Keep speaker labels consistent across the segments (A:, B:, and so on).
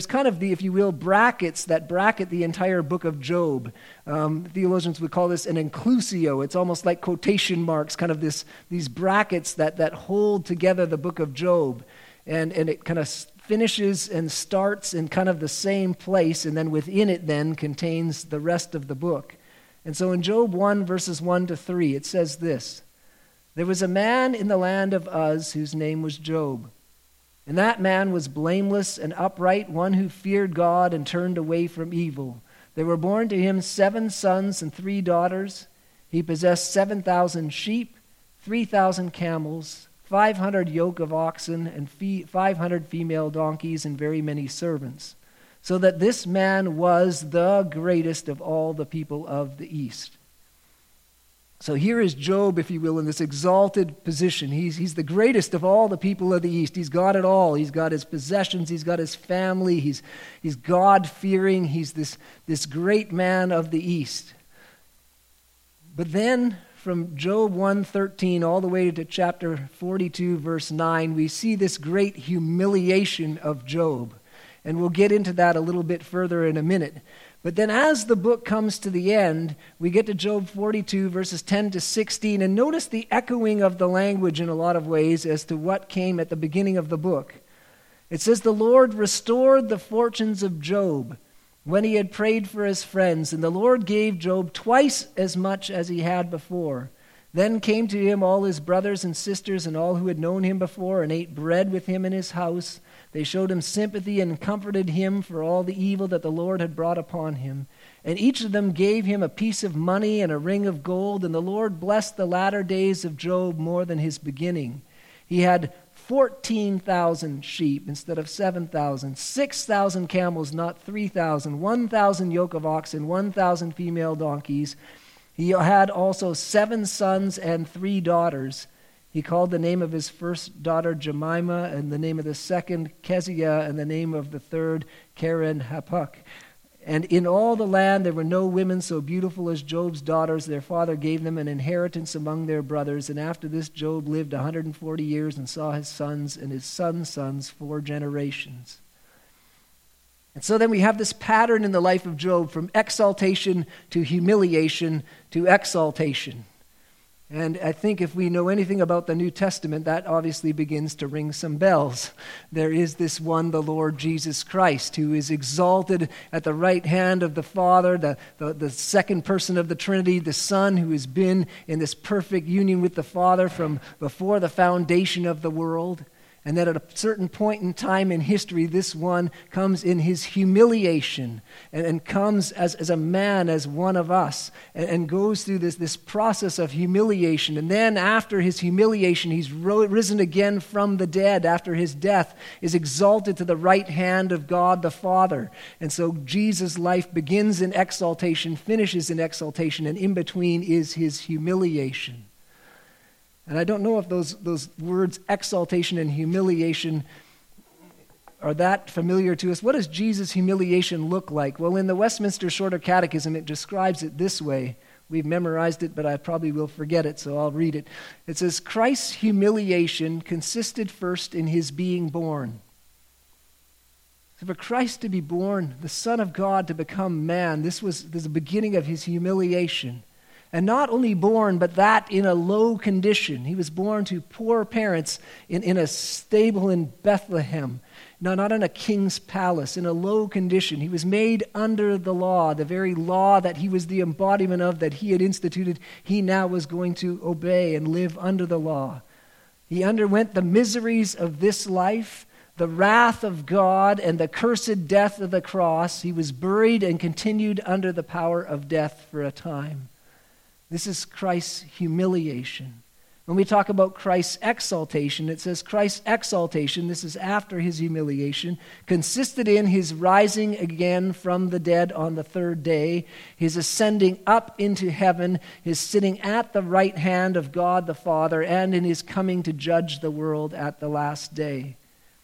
A: kind of the, if you will, brackets that bracket the entire book of Job. Theologians would call this an inclusio. It's almost like quotation marks, kind of these brackets that hold together the book of Job. And it kind of finishes and starts in kind of the same place, and then within it then contains the rest of the book. And so in Job 1, verses 1 to 3, it says this: "There was a man in the land of Uz whose name was Job. And that man was blameless and upright, one who feared God and turned away from evil. There were born to him 7 sons and 3 daughters. He possessed 7,000 sheep, 3,000 camels, 500 yoke of oxen, and 500 female donkeys, and very many servants. So that this man was the greatest of all the people of the East." So here is Job, if you will, in this exalted position. He's the greatest of all the people of the East. He's got it all. He's got his possessions. He's got his family. He's God-fearing. He's this great man of the East. But then from Job 1:13 all the way to chapter 42, verse 9, we see this great humiliation of Job. And we'll get into that a little bit further in a minute. But then as the book comes to the end, we get to Job 42, verses 10 to 16, and notice the echoing of the language in a lot of ways as to what came at the beginning of the book. It says, "The Lord restored the fortunes of Job when he had prayed for his friends, and the Lord gave Job twice as much as he had before. Then came to him all his brothers and sisters and all who had known him before and ate bread with him in his house. They showed him sympathy and comforted him for all the evil that the Lord had brought upon him. And each of them gave him a piece of money and a ring of gold, and the Lord blessed the latter days of Job more than his beginning. He had 14,000 sheep instead of 7,000, 6,000 camels, not 3,000, 1,000 yoke of oxen, 1,000 female donkeys. He had also 7 sons and 3 daughters. He called the name of his first daughter Jemima, and the name of the second Keziah, and the name of the third Karen Hapuk. And in all the land there were no women so beautiful as Job's daughters. Their father gave them an inheritance among their brothers. And after this Job lived 140 years and saw his sons and his sons' sons 4 generations." And so then we have this pattern in the life of Job, from exaltation to humiliation to exaltation. And I think if we know anything about the New Testament, that obviously begins to ring some bells. There is this one, the Lord Jesus Christ, who is exalted at the right hand of the Father, the second person of the Trinity, the Son, who has been in this perfect union with the Father from before the foundation of the world. And that at a certain point in time in history, this one comes in his humiliation and comes as a man, as one of us, and goes through this process of humiliation. And then after his humiliation, he's risen again from the dead. After his death, is exalted to the right hand of God the Father. And so Jesus' life begins in exaltation, finishes in exaltation, and in between is his humiliation. And I don't know if those words, exaltation and humiliation, are that familiar to us. What does Jesus' humiliation look like? Well, in the Westminster Shorter Catechism, it describes it this way. We've memorized it, but I probably will forget it, so I'll read it. It says, "Christ's humiliation consisted first in his being born." So for Christ to be born, the Son of God to become man, this was the beginning of his humiliation. And not only born, but that in a low condition. He was born to poor parents in a stable in Bethlehem. No, not in a king's palace, in a low condition. He was made under the law, the very law that he was the embodiment of, that he had instituted. He now was going to obey and live under the law. He underwent the miseries of this life, the wrath of God, and the cursed death of the cross. He was buried and continued under the power of death for a time. This is Christ's humiliation. When we talk about Christ's exaltation, it says Christ's exaltation, this is after his humiliation, consisted in his rising again from the dead on the 3rd day, his ascending up into heaven, his sitting at the right hand of God the Father, and in his coming to judge the world at the last day.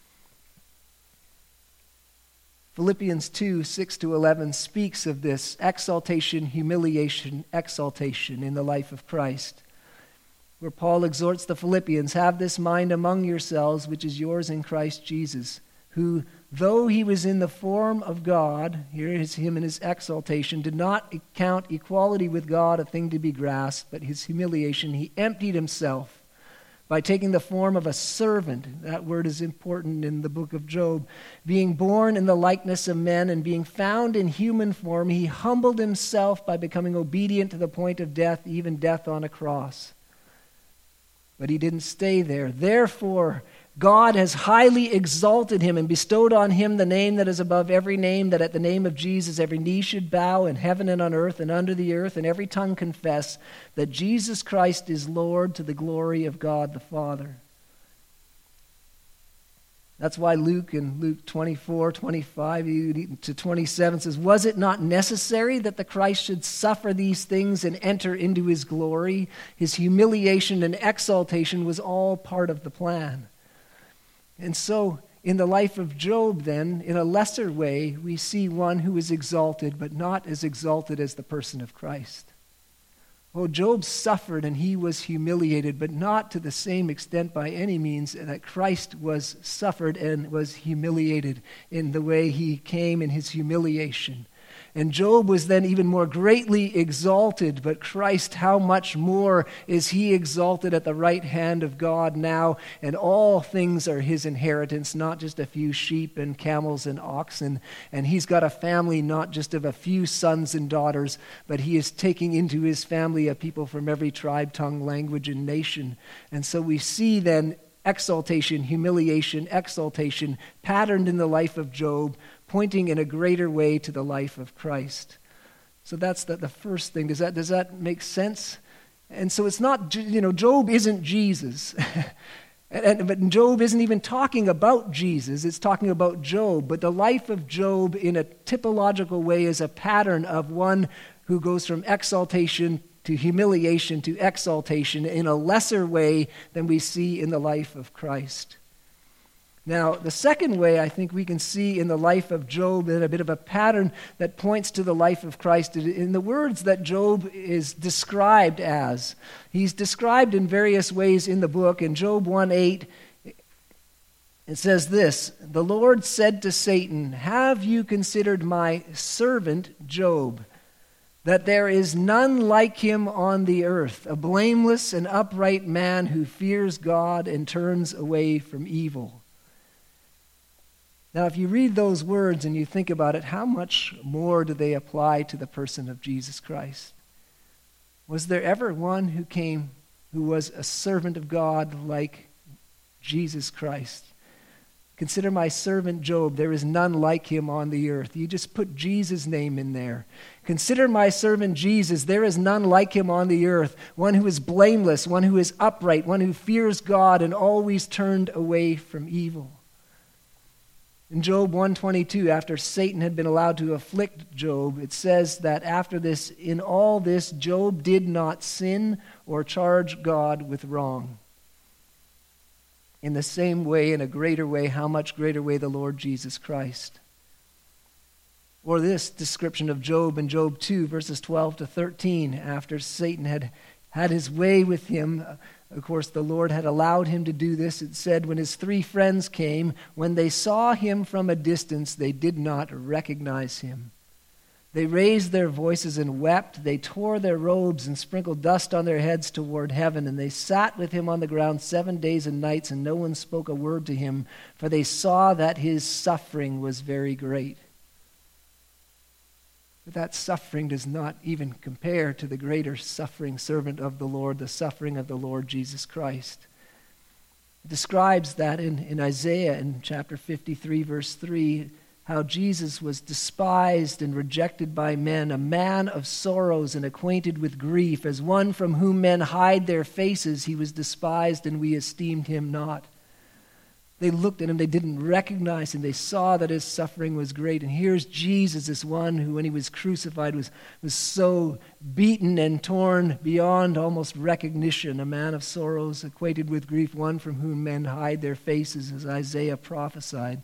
A: Philippians 2, 6-11 speaks of this exaltation, humiliation, exaltation in the life of Christ, where Paul exhorts the Philippians, "Have this mind among yourselves, which is yours in Christ Jesus, who, though he was in the form of God," here is him in his exaltation, "did not count equality with God a thing to be grasped, but his humiliation, he emptied himself by taking the form of a servant." That word is important in the book of Job. "Being born in the likeness of men and being found in human form, he humbled himself by becoming obedient to the point of death, even death on a cross." But he didn't stay there. "Therefore, God has highly exalted him and bestowed on him the name that is above every name, that at the name of Jesus every knee should bow in heaven and on earth and under the earth, and every tongue confess that Jesus Christ is Lord, to the glory of God the Father." That's why Luke in Luke 24:25-27 says, "Was it not necessary that the Christ should suffer these things and enter into his glory?" His humiliation and exaltation was all part of the plan. And so, in the life of Job, then, in a lesser way, we see one who is exalted, but not as exalted as the person of Christ. Oh, Job suffered and he was humiliated, but not to the same extent by any means that Christ was suffered and was humiliated in the way he came in his humiliation. And Job was then even more greatly exalted, but Christ, how much more is he exalted at the right hand of God now, and all things are his inheritance, not just a few sheep and camels and oxen. And he's got a family not just of a few sons and daughters, but he is taking into his family a people from every tribe, tongue, language, and nation. And so we see then exaltation, humiliation, exaltation patterned in the life of Job, pointing in a greater way to the life of Christ. So that's the first thing. Does that make sense? And so it's not, Job isn't Jesus. But Job isn't even talking about Jesus. It's talking about Job. But the life of Job in a typological way is a pattern of one who goes from exaltation to humiliation to exaltation in a lesser way than we see in the life of Christ. Now, the second way I think we can see in the life of Job in a bit of a pattern that points to the life of Christ in the words that Job is described as. He's described in various ways in the book. In Job 1:8, it says this, "The Lord said to Satan, 'Have you considered my servant Job, that there is none like him on the earth, a blameless and upright man who fears God and turns away from evil?'" Now, if you read those words and you think about it, how much more do they apply to the person of Jesus Christ? Was there ever one who came who was a servant of God like Jesus Christ? "Consider my servant Job. There is none like him on the earth." You just put Jesus' name in there. "Consider my servant Jesus. There is none like him on the earth. One who is blameless, one who is upright, one who fears God and always turned away from evil." In Job 1:22, after Satan had been allowed to afflict Job, it says that after this, in all this, Job did not sin or charge God with wrong. In the same way, in a greater way, how much greater way, the Lord Jesus Christ. Or this description of Job in Job 2, verses 12-13, after Satan had his way with him. Of course, the Lord had allowed him to do this. It said, when his three friends came, when they saw him from a distance, they did not recognize him. They raised their voices and wept. They tore their robes and sprinkled dust on their heads toward heaven. And they sat with him on the ground 7 days and nights, and no one spoke a word to him, for they saw that his suffering was very great. But that suffering does not even compare to the greater suffering servant of the Lord, the suffering of the Lord Jesus Christ. It describes that in Isaiah in chapter 53, verse 3, how Jesus was despised and rejected by men, a man of sorrows and acquainted with grief. As one from whom men hide their faces, he was despised, and we esteemed him not. They looked at him, they didn't recognize him, they saw that his suffering was great. And here's Jesus, this one who, when he was crucified, was so beaten and torn beyond almost recognition, a man of sorrows, acquainted with grief, one from whom men hide their faces, as Isaiah prophesied.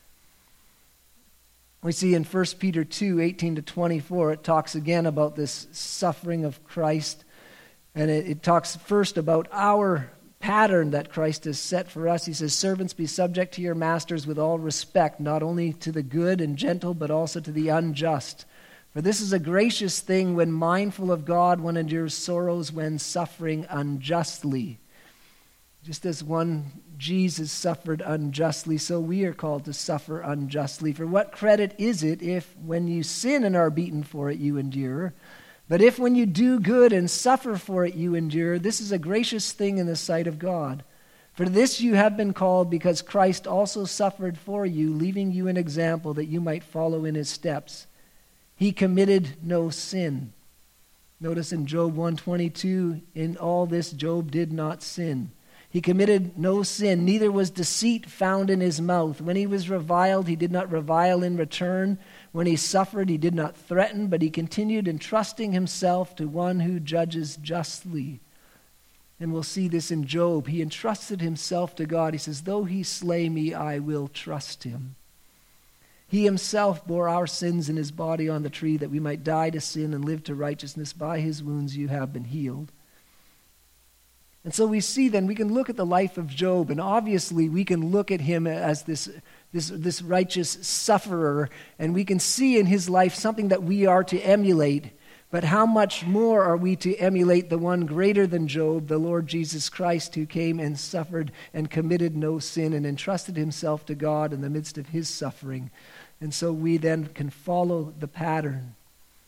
A: We see in 1 Peter 2, 18-24, it talks again about this suffering of Christ. And it talks first about our pattern that Christ has set for us. He says, servants, be subject to your masters with all respect, not only to the good and gentle, but also to the unjust. For this is a gracious thing when mindful of God, one endures sorrows when suffering unjustly. Just as one Jesus suffered unjustly, so we are called to suffer unjustly. For what credit is it if, when you sin and are beaten for it, you endure? But if when you do good and suffer for it, you endure, this is a gracious thing in the sight of God. For this you have been called, because Christ also suffered for you, leaving you an example that you might follow in his steps. He committed no sin. Notice in Job 1:22, in all this Job did not sin. He committed no sin, neither was deceit found in his mouth. When he was reviled, he did not revile in return. When he suffered, he did not threaten, but he continued entrusting himself to one who judges justly. And we'll see this in Job. He entrusted himself to God. He says, though he slay me, I will trust him. He himself bore our sins in his body on the tree, that we might die to sin and live to righteousness. By his wounds you have been healed. And so we see then, we can look at the life of Job, and obviously we can look at him as this righteous sufferer, and we can see in his life something that we are to emulate. But how much more are we to emulate the one greater than Job, the Lord Jesus Christ, who came and suffered and committed no sin and entrusted himself to God in the midst of his suffering? And so we then can follow the pattern.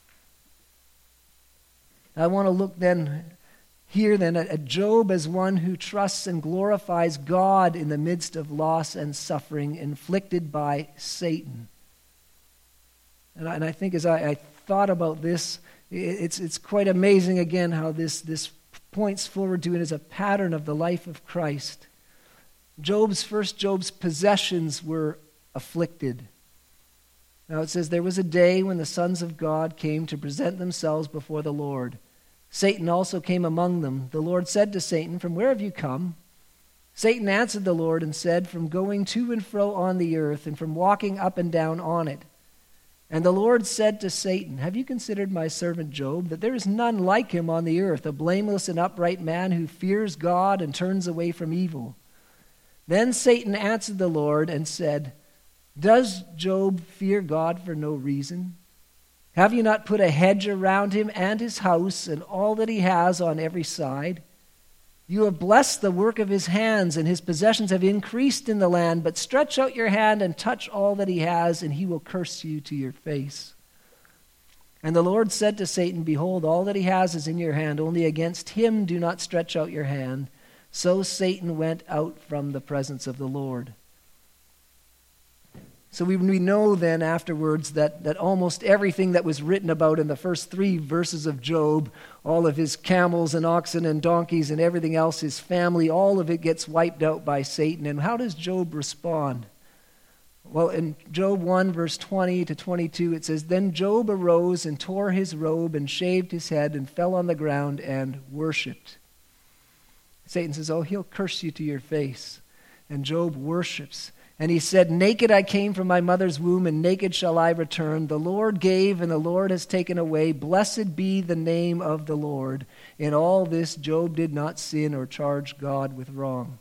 A: I want to look then here then at Job as one who trusts and glorifies God in the midst of loss and suffering inflicted by Satan. And I think as I thought about this, it's quite amazing again how this points forward to it as a pattern of the life of Christ. Job's possessions were afflicted. Now it says, there was a day when the sons of God came to present themselves before the Lord. Satan also came among them. The Lord said to Satan, from where have you come? Satan answered the Lord and said, from going to and fro on the earth, and from walking up and down on it. And the Lord said to Satan, have you considered my servant Job, that there is none like him on the earth, a blameless and upright man who fears God and turns away from evil? Then Satan answered the Lord and said, does Job fear God for no reason? Have you not put a hedge around him and his house and all that he has on every side? You have blessed the work of his hands, and his possessions have increased in the land. But stretch out your hand and touch all that he has, and he will curse you to your face. And the Lord said to Satan, behold, all that he has is in your hand. Only against him do not stretch out your hand. So Satan went out from the presence of the Lord. So we know then afterwards that almost everything that was written about in the first 3 verses of Job, all of his camels and oxen and donkeys and everything else, his family, all of it gets wiped out by Satan. And how does Job respond? Well, in Job 1, verse 20 to 22, it says, then Job arose and tore his robe and shaved his head and fell on the ground and worshipped. Satan says, oh, he'll curse you to your face. And Job worships. And he said, naked I came from my mother's womb, and naked shall I return. The Lord gave, and the Lord has taken away. Blessed be the name of the Lord. In all this, Job did not sin or charge God with wrong.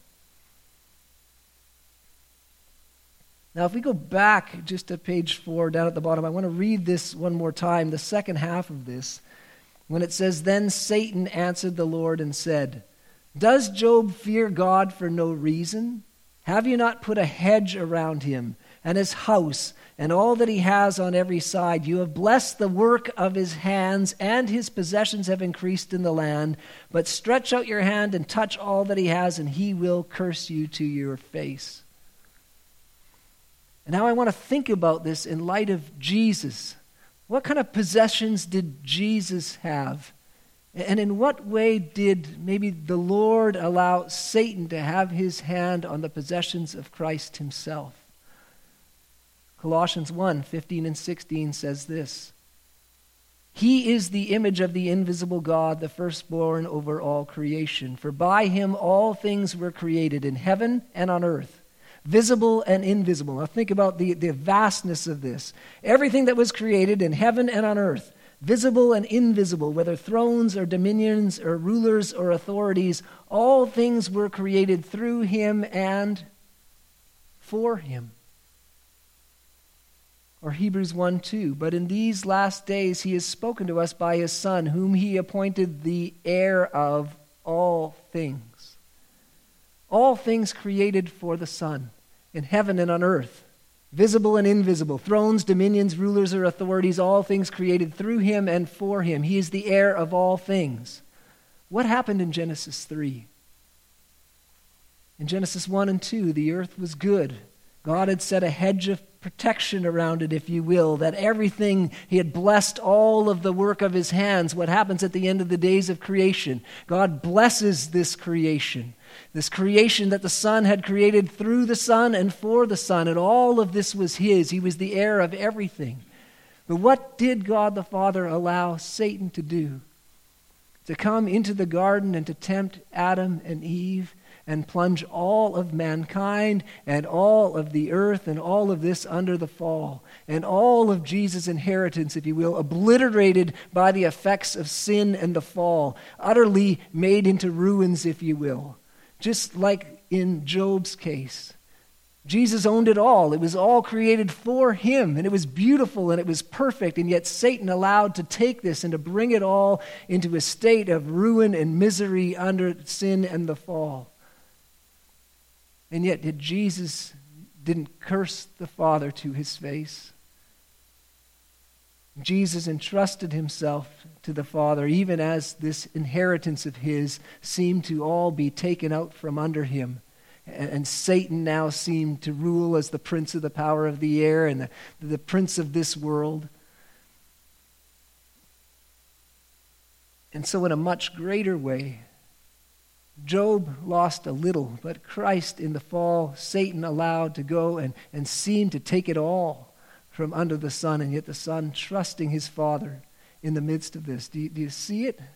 A: Now, if we go back just to page 4, down at the bottom, I want to read this one more time, the second half of this, when it says, then Satan answered the Lord and said, does Job fear God for no reason? Have you not put a hedge around him and his house and all that he has on every side? You have blessed the work of his hands, and his possessions have increased in the land. But stretch out your hand and touch all that he has, and he will curse you to your face. And now I want to think about this in light of Jesus. What kind of possessions did Jesus have? And in what way did maybe the Lord allow Satan to have his hand on the possessions of Christ himself? Colossians 1, 15 and 16 says this, he is the image of the invisible God, the firstborn over all creation. For by him all things were created in heaven and on earth, visible and invisible. Now think about the vastness of this. Everything that was created in heaven and on earth, visible and invisible, whether thrones or dominions or rulers or authorities, all things were created through him and for him. Or Hebrews 1:2, but in these last days he has spoken to us by his Son, whom he appointed the heir of all things. All things created for the Son, in heaven and on earth, visible and invisible, thrones, dominions, rulers, or authorities, all things created through him and for him. He is the heir of all things. What happened in Genesis 3? In Genesis 1 and 2, the earth was good. God had set a hedge of protection around it, if you will, that everything, he had blessed all of the work of his hands. What happens at the end of the days of creation? God blesses this creation that the Son had created through the Son and for the Son, and all of this was his. He was the heir of everything. But what did God the Father allow Satan to do? To come into the garden and to tempt Adam and Eve and plunge all of mankind and all of the earth and all of this under the fall, and all of Jesus' inheritance, if you will, obliterated by the effects of sin and the fall, utterly made into ruins, if you will. Just like in Job's case. Jesus owned it all. It was all created for him, and it was beautiful and it was perfect, and yet Satan allowed to take this and to bring it all into a state of ruin and misery under sin and the fall. And yet Jesus didn't curse the Father to his face. Jesus entrusted himself to the Father, even as this inheritance of his seemed to all be taken out from under him. And Satan now seemed to rule as the prince of the power of the air and the prince of this world. And so in a much greater way, Job lost a little, but Christ in the fall, Satan allowed to go and seemed to take it all from under the Son, and yet the Son trusting his Father in the midst of this. Do you see it?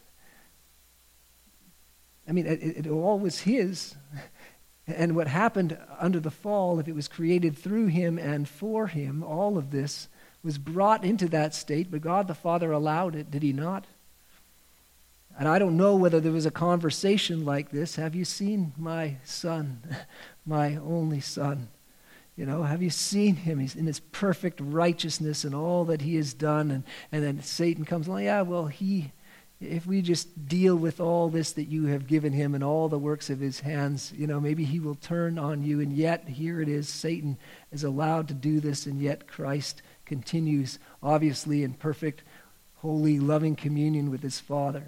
A: I mean, it all was his. And what happened under the fall, if it was created through him and for him, all of this was brought into that state, but God the Father allowed it, did he not? And I don't know whether there was a conversation like this. Have you seen my son, my only son? You know, have you seen him? He's in his perfect righteousness and all that he has done. And then Satan comes along, yeah, well, if we just deal with all this that you have given him and all the works of his hands, you know, maybe he will turn on you. And yet, here it is, Satan is allowed to do this, and yet Christ continues, obviously, in perfect, holy, loving communion with his Father.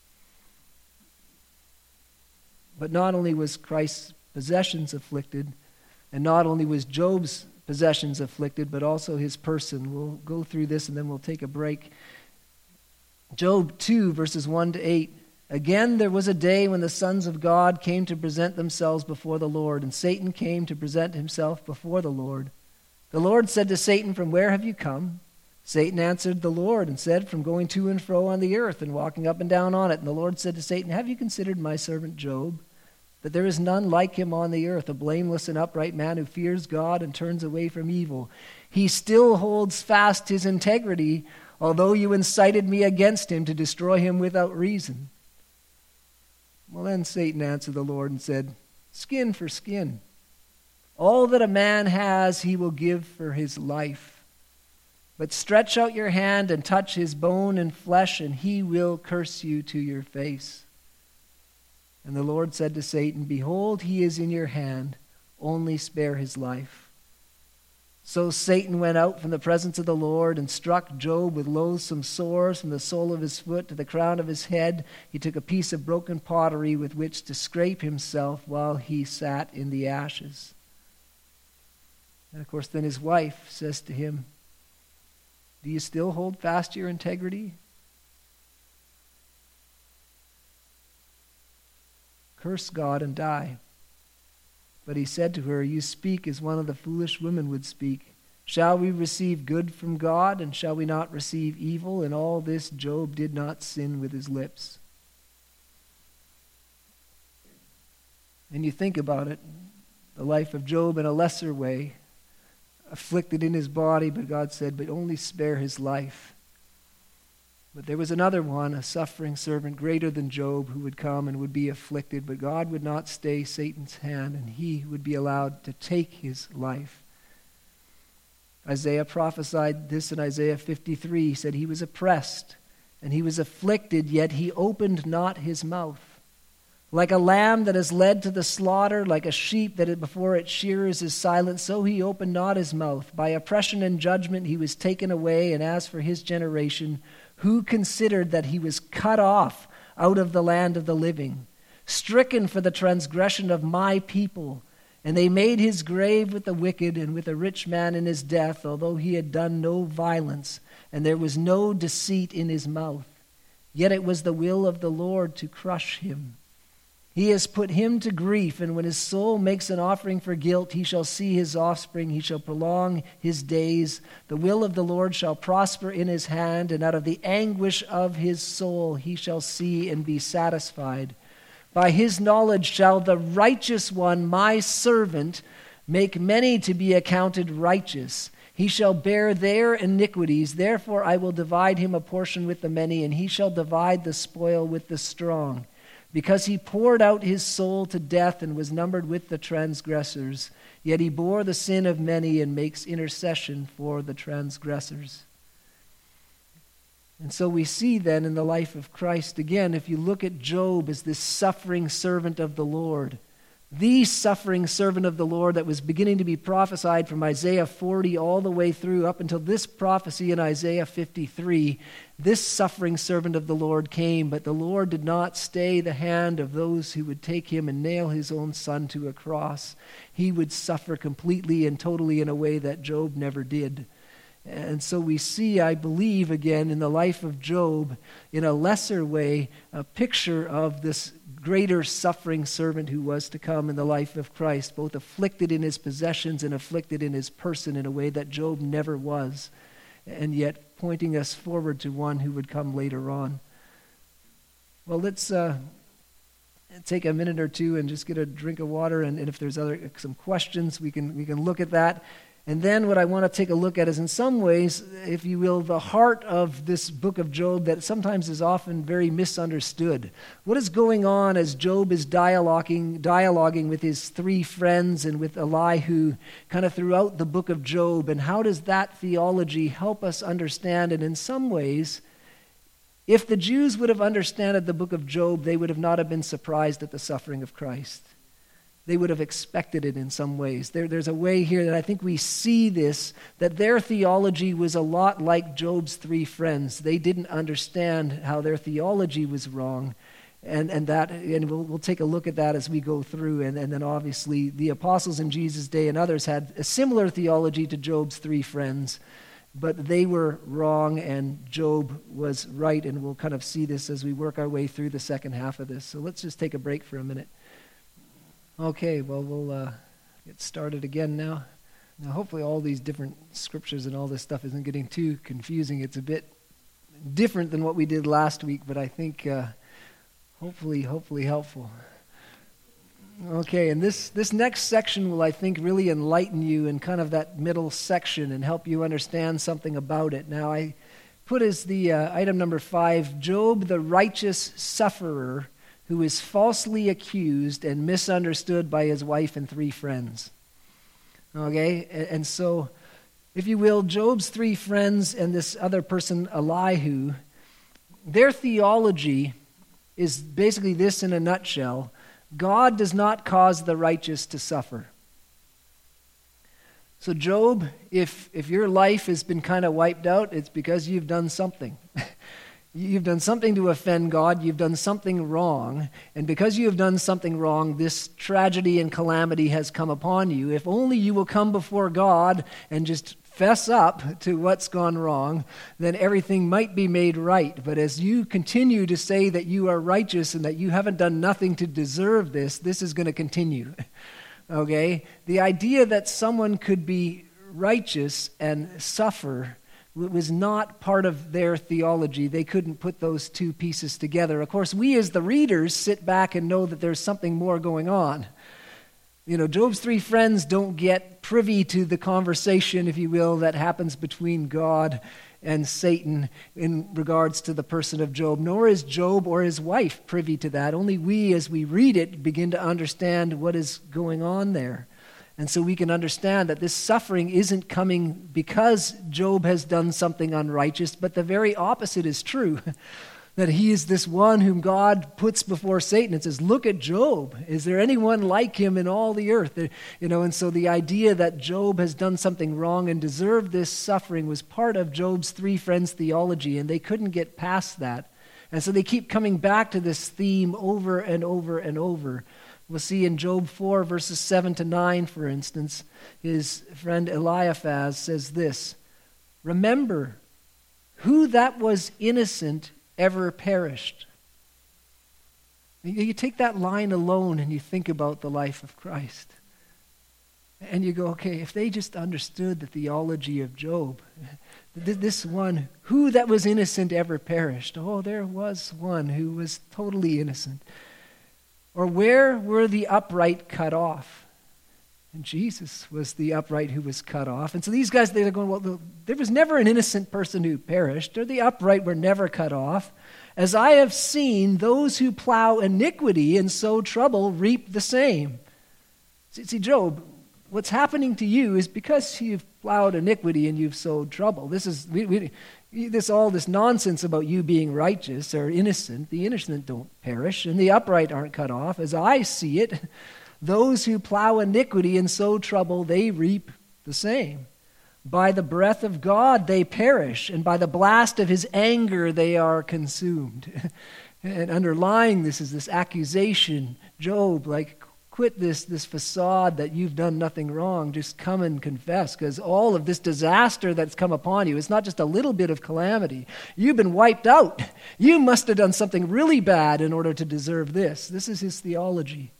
A: But not only was Christ's possessions afflicted, and not only was Job's possessions afflicted, but also his person. We'll go through this and then we'll take a break. Job 2, verses 1 to 8. Again, there was a day when the sons of God came to present themselves before the Lord, and Satan came to present himself before the Lord. The Lord said to Satan, "From where have you come?" Satan answered the Lord and said, "From going to and fro on the earth and walking up and down on it." And the Lord said to Satan, "Have you considered my servant Job? That there is none like him on the earth, a blameless and upright man who fears God and turns away from evil. He still holds fast his integrity, although you incited me against him to destroy him without reason." Well, then Satan answered the Lord and said, "Skin for skin. All that a man has he will give for his life. But stretch out your hand and touch his bone and flesh, and he will curse you to your face." And the Lord said to Satan, "Behold, he is in your hand, only spare his life." So Satan went out from the presence of the Lord and struck Job with loathsome sores from the sole of his foot to the crown of his head. He took a piece of broken pottery with which to scrape himself while he sat in the ashes. And of course, then his wife says to him, "Do you still hold fast to your integrity? Curse God and die." But he said to her, "You speak as one of the foolish women would speak. Shall we receive good from God, and shall we not receive evil? In all this Job did not sin with his lips." And you think about it, the life of Job in a lesser way, afflicted in his body, but God said, "But only spare his life." But there was another one, a suffering servant greater than Job, who would come and would be afflicted, but God would not stay Satan's hand, and he would be allowed to take his life. Isaiah prophesied this in Isaiah 53. He said, "He was oppressed, and he was afflicted, yet he opened not his mouth. Like a lamb that is led to the slaughter, like a sheep that before its shearers is silent, so he opened not his mouth. By oppression and judgment he was taken away, and as for his generation, who considered that he was cut off out of the land of the living, stricken for the transgression of my people? And they made his grave with the wicked and with a rich man in his death, although he had done no violence, and there was no deceit in his mouth. Yet it was the will of the Lord to crush him. He has put him to grief, and when his soul makes an offering for guilt, he shall see his offspring, he shall prolong his days. The will of the Lord shall prosper in his hand, and out of the anguish of his soul he shall see and be satisfied. By his knowledge shall the righteous one, my servant, make many to be accounted righteous. He shall bear their iniquities. Therefore I will divide him a portion with the many, and he shall divide the spoil with the strong. Because he poured out his soul to death and was numbered with the transgressors, yet he bore the sin of many and makes intercession for the transgressors." And so we see then in the life of Christ, again, if you look at Job as this suffering servant of the Lord, the suffering servant of the Lord that was beginning to be prophesied from Isaiah 40 all the way through up until this prophecy in Isaiah 53, this suffering servant of the Lord came, but the Lord did not stay the hand of those who would take him and nail his own son to a cross. He would suffer completely and totally in a way that Job never did. And so we see, I believe, again, in the life of Job, in a lesser way, a picture of this greater suffering servant who was to come in the life of Christ, both afflicted in his possessions and afflicted in his person in a way that Job never was, and yet pointing us forward to one who would come later on. Well, let's take a minute or two and just get a drink of water, and if there's some questions, we can look at that. And then what I want to take a look at is, in some ways, if you will, the heart of this book of Job that sometimes is often very misunderstood. What is going on as Job is dialoguing with his three friends and with Elihu kind of throughout the book of Job, and how does that theology help us understand? And in some ways, if the Jews would have understood the book of Job, they would have not have been surprised at the suffering of Christ. They would have expected it in some ways. There's a way here that I think we see this, that their theology was a lot like Job's three friends. They didn't understand how their theology was wrong, and we'll take a look at that as we go through. And then obviously the apostles in Jesus' day and others had a similar theology to Job's three friends, but they were wrong and Job was right, and we'll kind of see this as we work our way through the second half of this. So let's just take a break for a minute. Okay, well, we'll get started again now. Now, hopefully all these different scriptures and all this stuff isn't getting too confusing. It's a bit different than what we did last week, but I think hopefully helpful. Okay, and this next section will, I think, really enlighten you in kind of that middle section and help you understand something about it. Now, I put as the item number 5, Job, the righteous sufferer, who is falsely accused and misunderstood by his wife and three friends. Okay, and so, if you will, Job's three friends and this other person, Elihu, their theology is basically this in a nutshell: God does not cause the righteous to suffer. So Job, if your life has been kind of wiped out, it's because you've done something. You've done something to offend God. You've done something wrong. And because you have done something wrong, this tragedy and calamity has come upon you. If only you will come before God and just fess up to what's gone wrong, then everything might be made right. But as you continue to say that you are righteous and that you haven't done nothing to deserve this is going to continue. Okay? The idea that someone could be righteous and suffer was not part of their theology. They couldn't put those two pieces together. Of course, we as the readers sit back and know that there's something more going on. Job's three friends don't get privy to the conversation, if you will, that happens between God and Satan in regards to the person of Job, nor is Job or his wife privy to that. Only we, as we read it, begin to understand what is going on there. And so we can understand that this suffering isn't coming because Job has done something unrighteous, but the very opposite is true. That he is this one whom God puts before Satan and says, look at Job. Is there anyone like him in all the earth? And so the idea that Job has done something wrong and deserved this suffering was part of Job's three friends' theology, and they couldn't get past that. And so they keep coming back to this theme over and over and over. We'll see in Job 4, verses 7 to 9, for instance, his friend Eliphaz says this, remember, who that was innocent ever perished. You take that line alone and you think about the life of Christ. And you go, okay, if they just understood the theology of Job, this one, who that was innocent ever perished. Oh, there was one who was totally innocent. Or where were the upright cut off? And Jesus was the upright who was cut off. And so these guys, they're going, well, there was never an innocent person who perished, or the upright were never cut off. As I have seen, those who plow iniquity and sow trouble reap the same. See, Job, what's happening to you is because you've plowed iniquity and you've sowed trouble. This is all this nonsense about you being righteous or innocent. The innocent don't perish, and the upright aren't cut off. As I see it, those who plow iniquity and sow trouble, they reap the same. By the breath of God they perish, and by the blast of his anger they are consumed. And underlying this is this accusation. Job, quit this facade that you've done nothing wrong. Just come and confess, because all of this disaster that's come upon you, it's not just a little bit of calamity. You've been wiped out. You must have done something really bad in order to deserve this. This is his theology.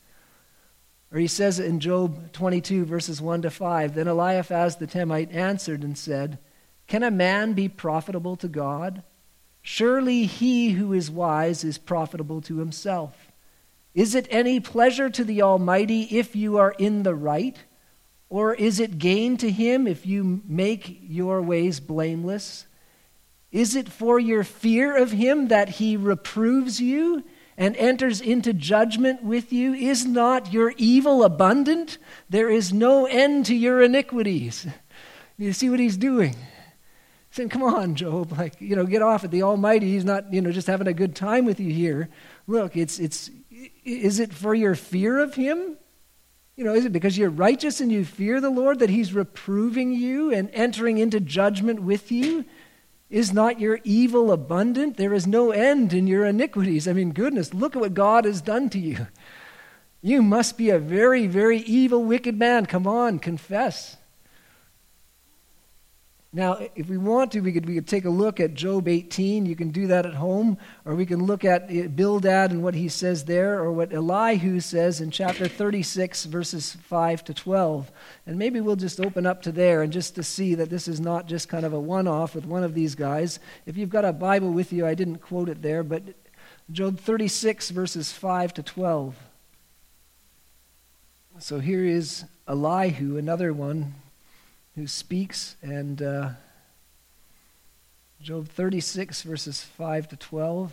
A: Or he says in Job 22, verses 1 to 5, then Eliphaz the Temite answered and said, can a man be profitable to God? Surely he who is wise is profitable to himself. Is it any pleasure to the Almighty if you are in the right? Or is it gain to him if you make your ways blameless? Is it for your fear of him that he reproves you and enters into judgment with you? Is not your evil abundant? There is no end to your iniquities. You see what he's doing? He's saying, come on, Job, get off it. The Almighty, he's not, just having a good time with you here. Look, is it for your fear of him? Is it because you're righteous and you fear the Lord that he's reproving you and entering into judgment with you? Is not your evil abundant? There is no end in your iniquities. Goodness, look at what God has done to you. You must be a very, very evil, wicked man. Come on, confess. Now, if we want to, we could take a look at Job 18. You can do that at home, or we can look at Bildad and what he says there, or what Elihu says in chapter 36, verses 5 to 12. And maybe we'll just open up to there and just to see that this is not just kind of a one-off with one of these guys. If you've got a Bible with you, I didn't quote it there, but Job 36, verses 5 to 12. So here is Elihu, another one who speaks, and Job 36, verses 5 to 12,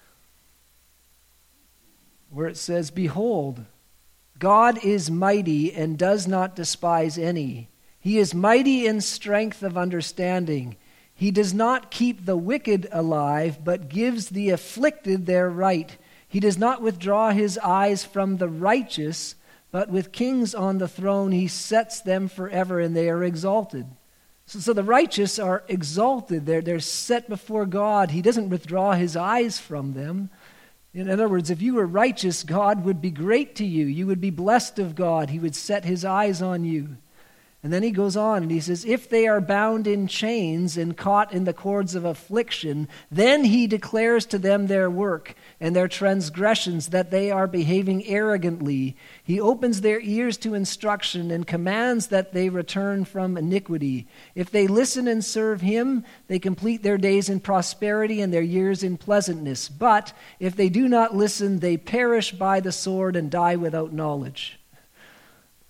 A: where it says, behold, God is mighty and does not despise any. He is mighty in strength of understanding. He does not keep the wicked alive, but gives the afflicted their right. He does not withdraw his eyes from the righteous, but with kings on the throne, he sets them forever, and they are exalted. So the righteous are exalted. They're set before God. He doesn't withdraw his eyes from them. In other words, if you were righteous, God would be great to you. You would be blessed of God. He would set his eyes on you. And then he goes on and he says, if they are bound in chains and caught in the cords of affliction, then he declares to them their work and their transgressions, that they are behaving arrogantly. He opens their ears to instruction and commands that they return from iniquity. If they listen and serve him, they complete their days in prosperity and their years in pleasantness. But if they do not listen, they perish by the sword and die without knowledge.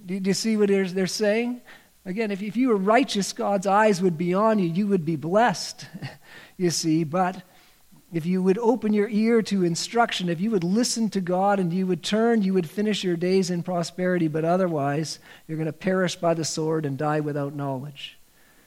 A: Do you see what they're saying? Again, if you were righteous, God's eyes would be on you. You would be blessed, you see. But if you would open your ear to instruction, if you would listen to God and you would turn, you would finish your days in prosperity. But otherwise, you're going to perish by the sword and die without knowledge.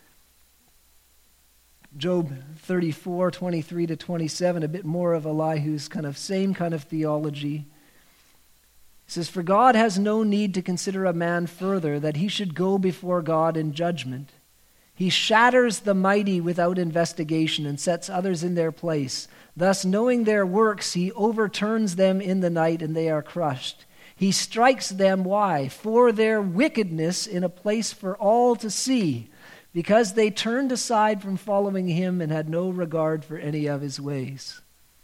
A: Job 34, 23 to 27, a bit more of Elihu's same kind of theology. It says, "For God has no need to consider a man further, that he should go before God in judgment. He shatters the mighty without investigation and sets others in their place. Thus, knowing their works, he overturns them in the night and they are crushed. He strikes them, why? For their wickedness in a place for all to see, because they turned aside from following him and had no regard for any of his ways."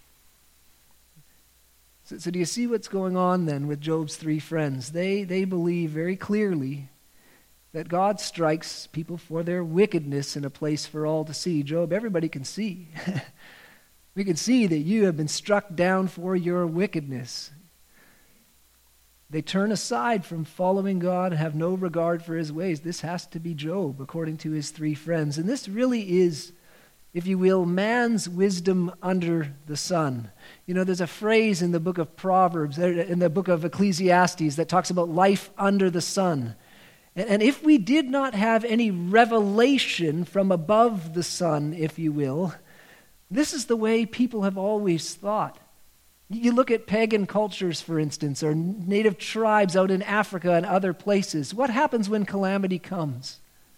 A: So do you see what's going on then with Job's three friends? They believe very clearly that God strikes people for their wickedness in a place for all to see. Job, everybody can see. We can see that you have been struck down for your wickedness. They turn aside from following God and have no regard for his ways. This has to be Job, according to his three friends. And this really is, if you will, man's wisdom under the sun. You know, there's a phrase in the book of Proverbs, in the book of Ecclesiastes, that talks about life under the sun. And if we did not have any revelation from above the sun, if you will, this is the way people have always thought. You look at pagan cultures, for instance, or native tribes out in Africa and other places. What happens when calamity comes?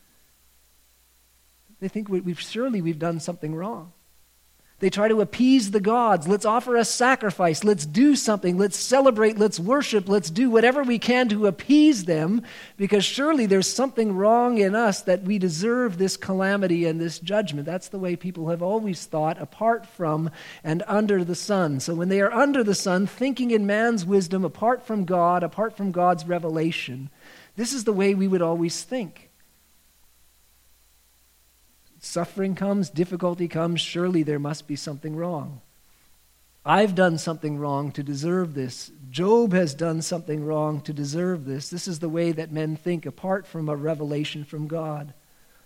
A: They think we've done something wrong. They try to appease the gods. Let's offer a sacrifice. Let's do something. Let's celebrate. Let's worship. Let's do whatever we can to appease them, because surely there's something wrong in us that we deserve this calamity and this judgment. That's the way people have always thought, apart from and under the sun. So when they are under the sun, thinking in man's wisdom, apart from God, apart from God's revelation, this is the way we would always think. Suffering comes, difficulty comes, surely there must be something wrong. I've done something wrong to deserve this. Job has done something wrong to deserve this. This is the way that men think, apart from a revelation from God.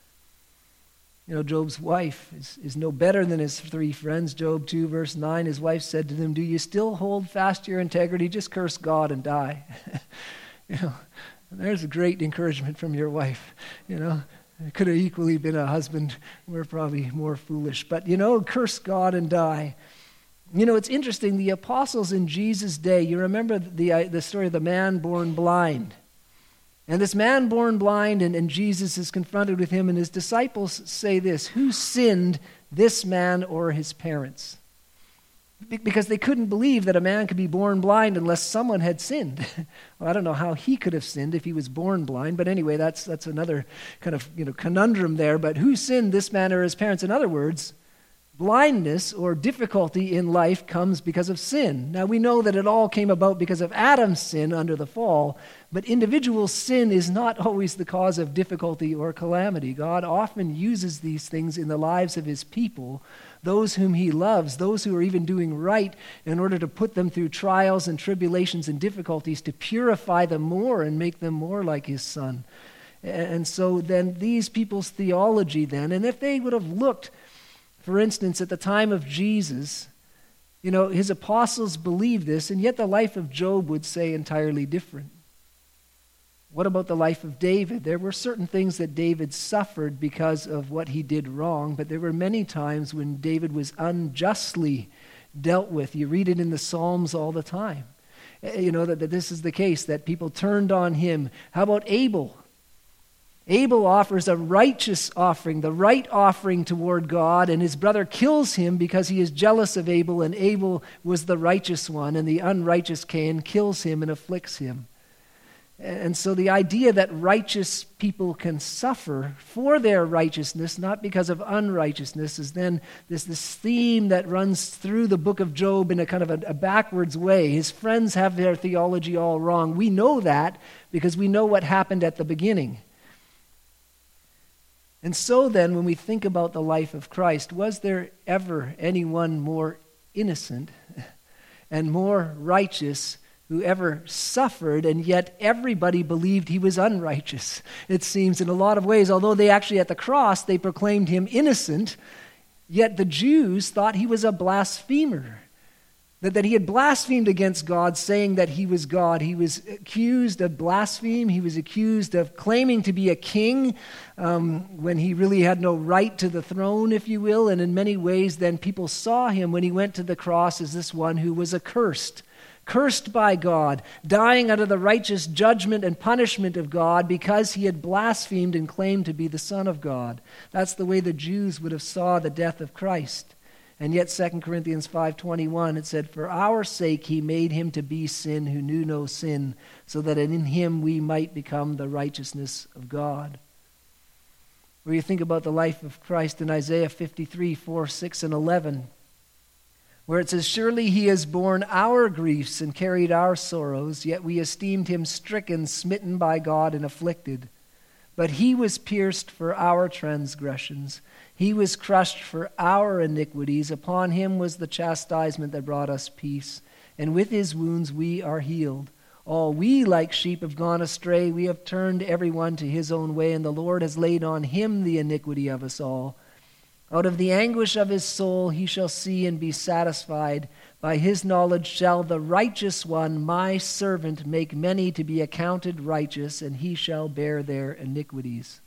A: You know, Job's wife is no better than his three friends. Job 2, verse 9, his wife said to them, "Do you still hold fast to your integrity? Just curse God and die." You know, there's a great encouragement from your wife, you know. It could have equally been a husband. We're probably more foolish. But, you know, curse God and die. You know, it's interesting. The apostles in Jesus' day, you remember the story of the man born blind. And this man born blind, and Jesus is confronted with him, and his disciples say this: "Who sinned, this man or his parents?" Because they couldn't believe that a man could be born blind unless someone had sinned. Well, I don't know how he could have sinned if he was born blind, but anyway, that's another kind of conundrum there. But who sinned, this man or his parents? In other words, blindness or difficulty in life comes because of sin. Now, we know that it all came about because of Adam's sin under the fall, but individual sin is not always the cause of difficulty or calamity. God often uses these things in the lives of his people, those whom he loves, those who are even doing right, in order to put them through trials and tribulations and difficulties to purify them more and make them more like his son. And so then these people's theology then, and if they would have looked, for instance, at the time of Jesus, you know, his apostles believed this, and yet the life of Job would say entirely different. What about the life of David? There were certain things that David suffered because of what he did wrong, but there were many times when David was unjustly dealt with. You read it in the Psalms all the time. You know, that this is the case, that people turned on him. How about Abel? Abel offers a righteous offering, the right offering toward God, and his brother kills him because he is jealous of Abel, and Abel was the righteous one, and the unrighteous Cain kills him and afflicts him. And so the idea that righteous people can suffer for their righteousness, not because of unrighteousness, is then this theme that runs through the book of Job in a kind of a backwards way. His friends have their theology all wrong. We know that because we know what happened at the beginning. And so then, when we think about the life of Christ, was there ever anyone more innocent and more righteous who ever suffered, and yet everybody believed he was unrighteous, it seems, in a lot of ways. Although they actually, at the cross, they proclaimed him innocent, yet the Jews thought he was a blasphemer, that he had blasphemed against God, saying that he was God. He was accused of blasphemy. He was accused of claiming to be a king when he really had no right to the throne, if you will. And in many ways, then people saw him when he went to the cross as this one who was accursed by God, dying under the righteous judgment and punishment of God because he had blasphemed and claimed to be the Son of God. That's the way the Jews would have saw the death of Christ. And yet 2 Corinthians 5:21, it said, "For our sake he made him to be sin who knew no sin, so that in him we might become the righteousness of God." Where you think about the life of Christ in Isaiah 53:4, 6, and 11, where it says, "Surely he has borne our griefs and carried our sorrows, yet we esteemed him stricken, smitten by God, and afflicted. But he was pierced for our transgressions. He was crushed for our iniquities. Upon him was the chastisement that brought us peace, and with his wounds we are healed. All we like sheep have gone astray. We have turned everyone to his own way, and the Lord has laid on him the iniquity of us all. Out of the anguish of his soul he shall see and be satisfied. By his knowledge shall the righteous one, my servant, make many to be accounted righteous, and he shall bear their iniquities."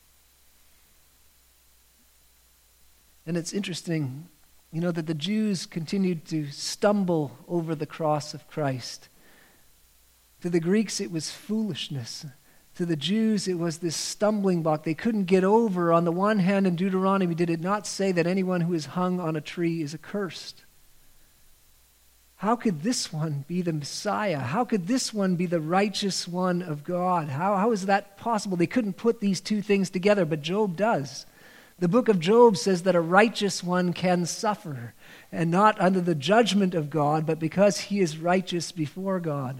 A: And it's interesting, that the Jews continued to stumble over the cross of Christ. To the Greeks, it was foolishness. To the Jews, it was this stumbling block they couldn't get over. On the one hand, in Deuteronomy, did it not say that anyone who is hung on a tree is accursed? How could this one be the Messiah? How could this one be the righteous one of God? How is that possible? They couldn't put these two things together, but Job does. The book of Job says that a righteous one can suffer, and not under the judgment of God, but because he is righteous before God.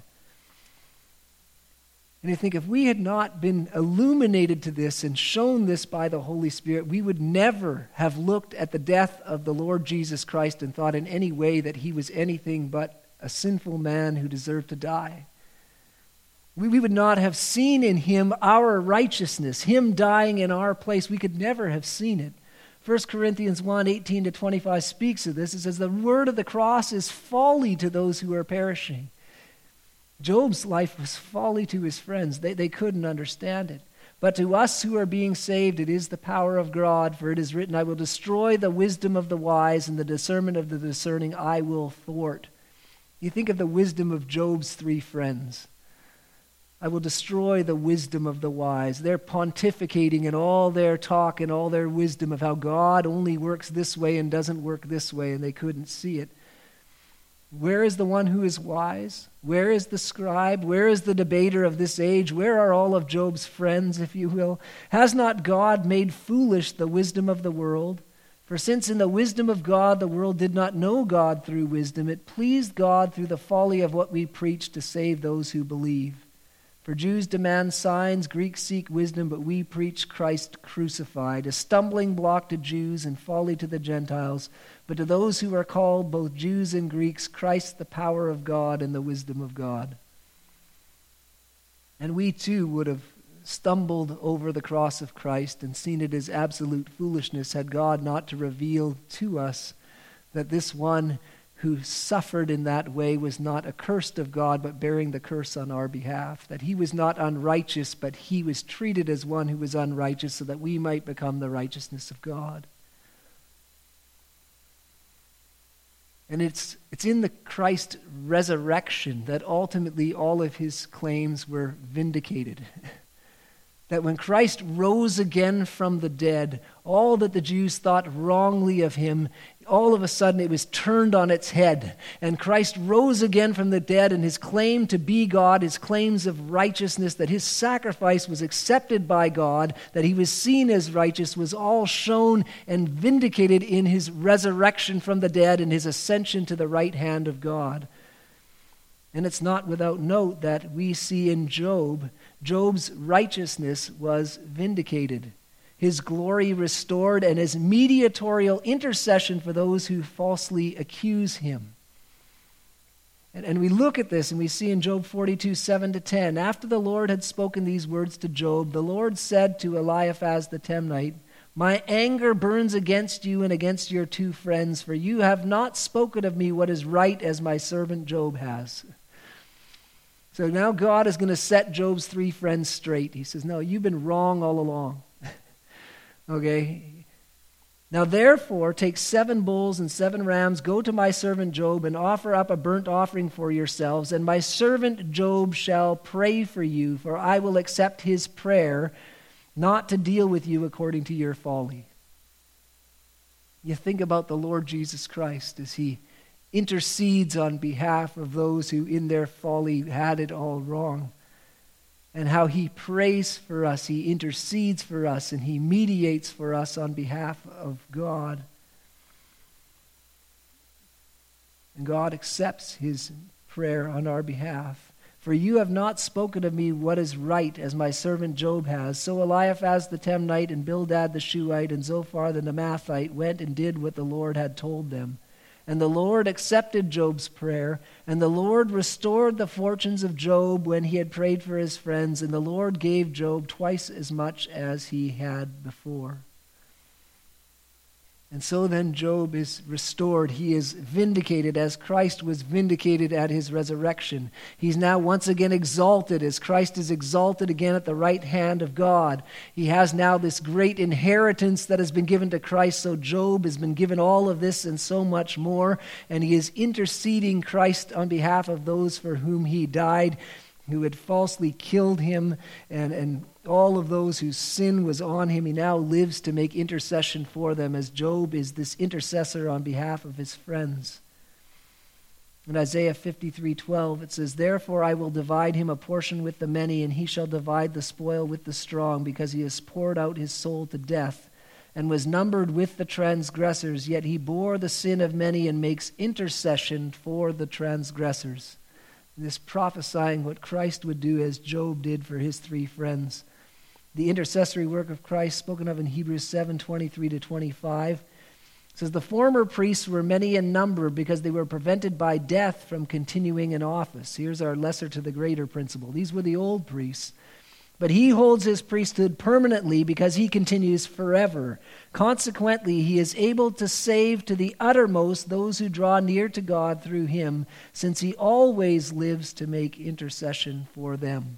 A: And you think, if we had not been illuminated to this and shown this by the Holy Spirit, we would never have looked at the death of the Lord Jesus Christ and thought in any way that he was anything but a sinful man who deserved to die. We would not have seen in him our righteousness, him dying in our place. We could never have seen it. 1 Corinthians 1:18-25 speaks of this. It says, "The word of the cross is folly to those who are perishing." Job's life was folly to his friends. They couldn't understand it. "But to us who are being saved, it is the power of God. For it is written, I will destroy the wisdom of the wise, and the discernment of the discerning I will thwart." You think of the wisdom of Job's three friends. "I will destroy the wisdom of the wise." They're pontificating in all their talk and all their wisdom of how God only works this way and doesn't work this way, and they couldn't see it. Where is the one who is wise? Where is the scribe? Where is the debater of this age? Where are all of Job's friends, if you will? Has not God made foolish the wisdom of the world? For since in the wisdom of God the world did not know God through wisdom, it pleased God through the folly of what we preach to save those who believe. For Jews demand signs, Greeks seek wisdom, but we preach Christ crucified, a stumbling block to Jews and folly to the Gentiles. But to those who are called, both Jews and Greeks, Christ the power of God and the wisdom of God. And we too would have stumbled over the cross of Christ and seen it as absolute foolishness had God not to reveal to us that this one who suffered in that way was not accursed of God, but bearing the curse on our behalf. That he was not unrighteous, but he was treated as one who was unrighteous so that we might become the righteousness of God. And it's in the Christ resurrection that ultimately all of his claims were vindicated. That when Christ rose again from the dead, all that the Jews thought wrongly of him, all of a sudden it was turned on its head. And Christ rose again from the dead, and his claim to be God, his claims of righteousness, that his sacrifice was accepted by God, that he was seen as righteous, was all shown and vindicated in his resurrection from the dead and his ascension to the right hand of God. And it's not without note that we see in Job's righteousness was vindicated, his glory restored, and his mediatorial intercession for those who falsely accuse him. And we look at this and we see in Job 42, 7-10, after the Lord had spoken these words to Job, the Lord said to Eliphaz the Temanite, my anger burns against you and against your two friends, for you have not spoken of me what is right as my servant Job has. So now God is going to set Job's three friends straight. He says, no, you've been wrong all along. Okay? Now therefore, take 7 bulls and 7 rams, go to my servant Job, and offer up a burnt offering for yourselves, and my servant Job shall pray for you, for I will accept his prayer, not to deal with you according to your folly. You think about the Lord Jesus Christ as he intercedes on behalf of those who in their folly had it all wrong, and how he prays for us, he intercedes for us, and he mediates for us on behalf of God. And God accepts his prayer on our behalf. For you have not spoken of me what is right, as my servant Job has. So Eliphaz the Temanite and Bildad the Shuhite and Zophar the Naamathite went and did what the Lord had told them. And the Lord accepted Job's prayer, and the Lord restored the fortunes of Job when he had prayed for his friends, and the Lord gave Job twice as much as he had before. And so then Job is restored. He is vindicated as Christ was vindicated at his resurrection. He's now once again exalted as Christ is exalted again at the right hand of God. He has now this great inheritance that has been given to Christ. So Job has been given all of this and so much more. And he is interceding Christ on behalf of those for whom he died, who had falsely killed him, and all of those whose sin was on him. He now lives to make intercession for them, as Job is this intercessor on behalf of his friends. In Isaiah 53:12, it says, therefore I will divide him a portion with the many, and he shall divide the spoil with the strong, because he has poured out his soul to death, and was numbered with the transgressors, yet he bore the sin of many and makes intercession for the transgressors. This prophesying what Christ would do as Job did for his 3 friends. The intercessory work of Christ spoken of in Hebrews 7:23-25 says, the former priests were many in number because they were prevented by death from continuing in office. Here's our lesser to the greater principle. These were the old priests. But he holds his priesthood permanently because he continues forever. Consequently, he is able to save to the uttermost those who draw near to God through him, since he always lives to make intercession for them.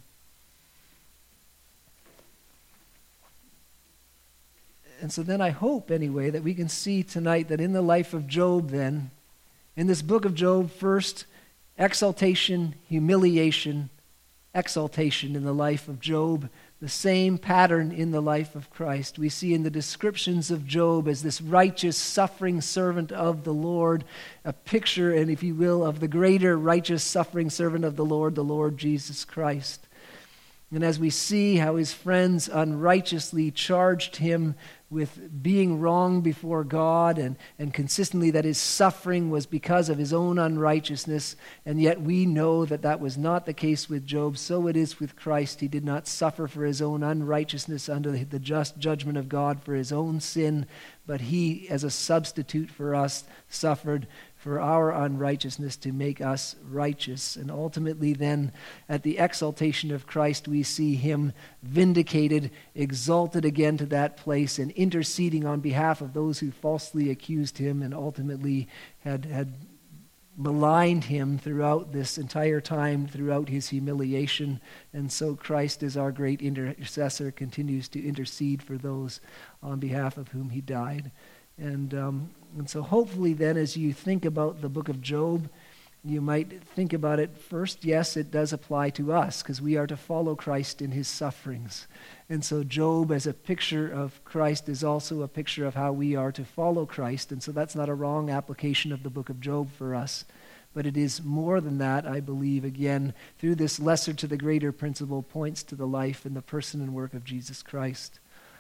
A: And so then I hope, anyway, that we can see tonight that in the life of Job then, in this book of Job, first, exaltation, humiliation, exaltation in the life of Job, the same pattern in the life of Christ. We see in the descriptions of Job as this righteous, suffering servant of the Lord, a picture, and if you will, of the greater righteous, suffering servant of the Lord Jesus Christ. And as we see how his friends unrighteously charged him with being wrong before God, and consistently that his suffering was because of his own unrighteousness, and yet we know that that was not the case with Job. So it is with Christ. He did not suffer for his own unrighteousness under the just judgment of God for his own sin, but he, as a substitute for us, suffered for our unrighteousness to make us righteous. And ultimately then, at the exaltation of Christ, we see him vindicated, exalted again to that place, and interceding on behalf of those who falsely accused him and ultimately had maligned him throughout this entire time, throughout his humiliation. And so Christ, as our great intercessor, continues to intercede for those on behalf of whom he died. And so hopefully then, as you think about the book of Job, you might think about it first. Yes, it does apply to us because we are to follow Christ in his sufferings. And so Job, as a picture of Christ, is also a picture of how we are to follow Christ. And so that's not a wrong application of the book of Job for us. But it is more than that, I believe, again, through this lesser to the greater principle, points to the life and the person and work of Jesus Christ.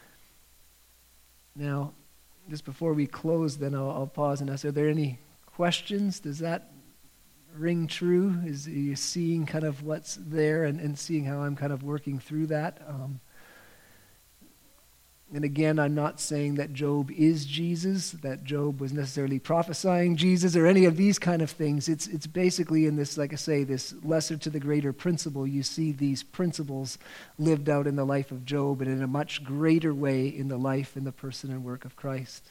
A: Now, just before we close, then I'll pause and ask, are there any questions? Does that ring true? Are you seeing kind of what's there and seeing how I'm kind of working through that? And again, I'm not saying that Job is Jesus, that Job was necessarily prophesying Jesus or any of these kind of things. It's basically in this, like I say, this lesser to the greater principle. You see these principles lived out in the life of Job and in a much greater way in the life and the person and work of Christ.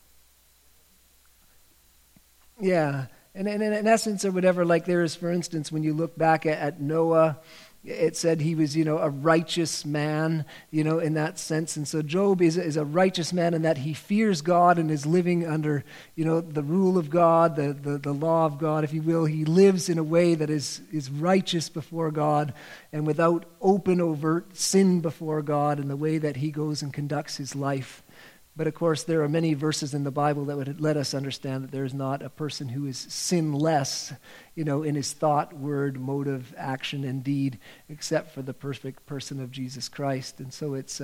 A: Yeah, and in essence or whatever, like there is, for instance, when you look back at Noah, it said he was, a righteous man, in that sense. And so Job is a righteous man in that he fears God and is living under, the rule of God, the law of God, if you will. He lives in a way that is righteous before God and without open, overt sin before God in the way that he goes and conducts his life. But of course, there are many verses in the Bible that would let us understand that there is not a person who is sinless, in his thought, word, motive, action, and deed, except for the perfect person of Jesus Christ. And so it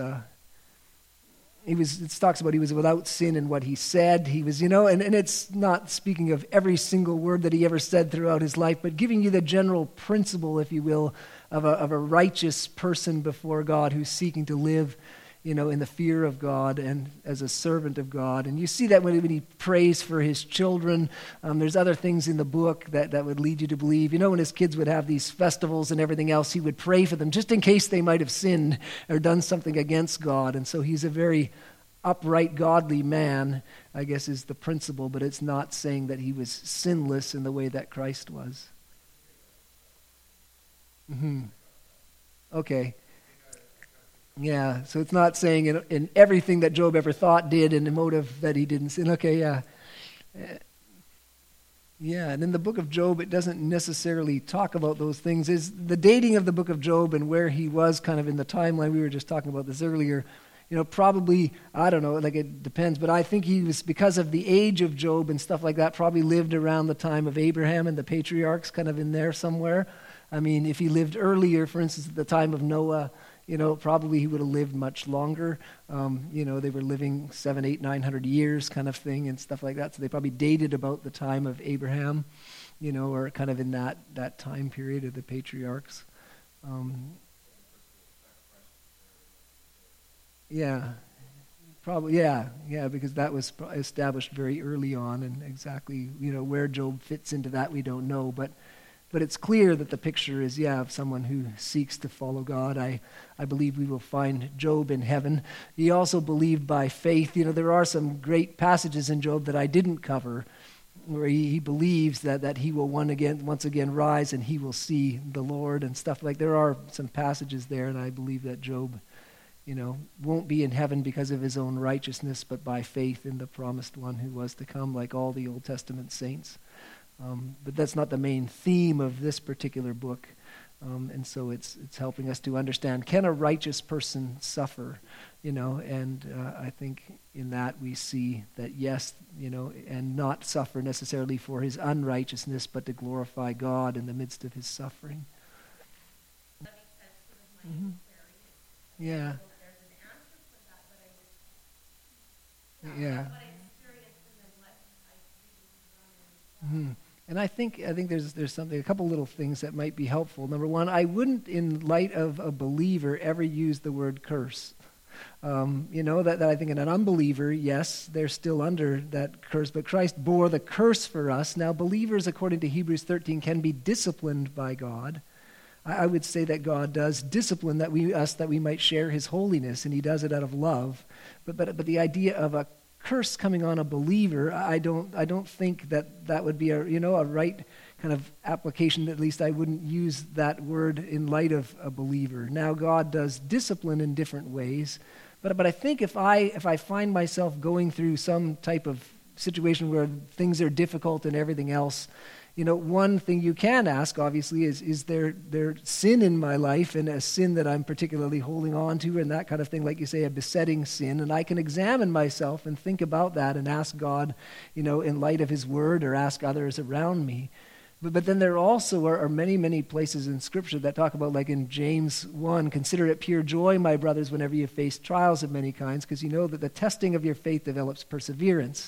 A: talks about he was without sin in what he said. He was, and it's not speaking of every single word that he ever said throughout his life, but giving you the general principle, if you will, of a righteous person before God who's seeking to live in the fear of God and as a servant of God. And you see that when he prays for his children. There's other things in the book that would lead you to believe. When his kids would have these festivals and everything else, he would pray for them just in case they might have sinned or done something against God. And so he's a very upright, godly man, I guess is the principle, but it's not saying that he was sinless in the way that Christ was. Okay. Yeah, so it's not saying in everything that Job ever thought, did, and the motive that he didn't sin. Okay, yeah. Yeah, and in the book of Job, it doesn't necessarily talk about those things. Is the dating of the book of Job and where he was kind of in the timeline, we were just talking about this earlier, probably, I don't know, like it depends, but I think he was, because of the age of Job and stuff like that, probably lived around the time of Abraham and the patriarchs, kind of in there somewhere. I mean, if he lived earlier, for instance, at the time of Noah, probably he would have lived much longer. They were living 700, 800, 900 years kind of thing and stuff like that. So they probably dated about the time of Abraham, or kind of in that time period of the patriarchs. Yeah, probably, yeah, because that was established very early on, and exactly, where Job fits into that we don't know, but it's clear that the picture is, of someone who seeks to follow God. I believe we will find Job in heaven. He also believed by faith. There are some great passages in Job that I didn't cover, where he believes that he will once again rise and he will see the Lord and stuff like. There are some passages there, and I believe that Job, won't be in heaven because of his own righteousness, but by faith in the promised one who was to come, like all the Old Testament saints. But that's not the main theme of this particular book. And so it's helping us to understand, can a righteous person suffer? And I think in that we see that yes, and not suffer necessarily for his unrighteousness, but to glorify God in the midst of his suffering.
B: That makes sense for my query.
A: Yeah.
B: There's an answer for that, but
A: Yeah.
B: what I experienced and then what I see.
A: And I think there's something, a couple little things that might be helpful. Number one, I wouldn't, in light of a believer, ever use the word curse. That I think in an unbeliever, yes, they're still under that curse, but Christ bore the curse for us. Now, believers, according to Hebrews 13, can be disciplined by God. I would say that God does discipline that we might share his holiness, and he does it out of love. But the idea of a curse coming on a believer, I don't think that would be a right kind of application. At least I wouldn't use that word in light of a believer. Now God does discipline in different ways, but I think if I find myself going through some type of situation where things are difficult and everything else, one thing you can ask, obviously, is there sin in my life, and a sin that I'm particularly holding on to, and that kind of thing, like you say, a besetting sin, and I can examine myself and think about that and ask God, in light of his word, or ask others around me. But then there also are many, many places in Scripture that talk about, like in James 1, consider it pure joy, my brothers, whenever you face trials of many kinds, because you know that the testing of your faith develops perseverance.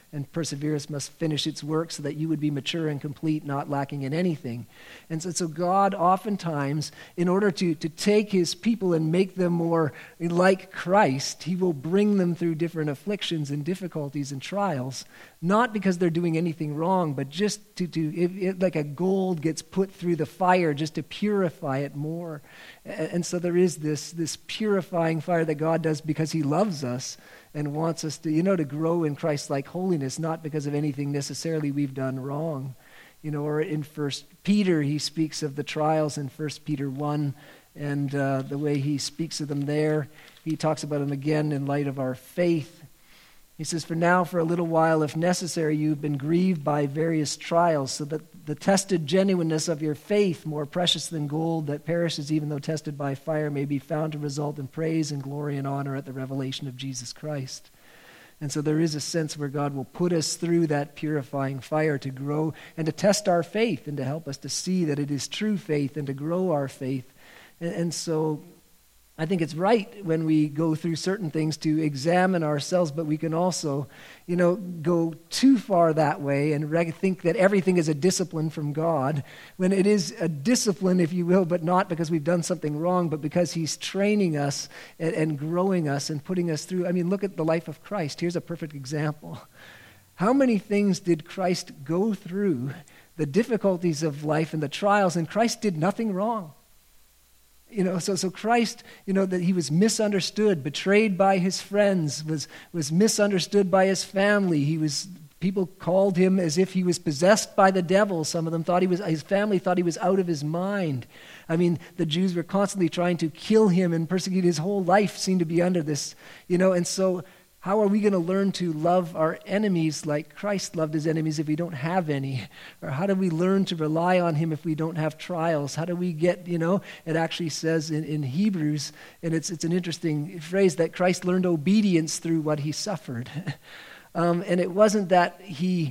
A: and perseverance must finish its work so that you would be mature and complete, not lacking in anything. And so God oftentimes, in order to take his people and make them more like Christ, he will bring them through different afflictions and difficulties and trials, not because they're doing anything wrong, but just like a gold gets put through the fire just to purify it more. And so there is this purifying fire that God does because he loves us and wants us to grow in Christ-like holiness, not because of anything necessarily we've done wrong. Or in 1 Peter, he speaks of the trials in 1 Peter 1, and the way he speaks of them there, he talks about them again in light of our faith. He says, "For now, for a little while, if necessary, you've been grieved by various trials, so that the tested genuineness of your faith, more precious than gold that perishes even though tested by fire, may be found to result in praise and glory and honor at the revelation of Jesus Christ." And so there is a sense where God will put us through that purifying fire to grow and to test our faith and to help us to see that it is true faith and to grow our faith. And so I think it's right when we go through certain things to examine ourselves, but we can also, go too far that way and think that everything is a discipline from God, when it is a discipline, if you will, but not because we've done something wrong, but because he's training us and growing us and putting us through. I mean, look at the life of Christ. Here's a perfect example. How many things did Christ go through, the difficulties of life and the trials, and Christ did nothing wrong? So Christ, that he was misunderstood, betrayed by his friends, was misunderstood by his family. People called him as if he was possessed by the devil. Some of them his family thought he was out of his mind. I mean, the Jews were constantly trying to kill him and persecute. His whole life seemed to be under this, and so how are we going to learn to love our enemies like Christ loved his enemies if we don't have any? Or how do we learn to rely on him if we don't have trials? How do we get, it actually says in Hebrews, and it's an interesting phrase, that Christ learned obedience through what he suffered. And it wasn't that we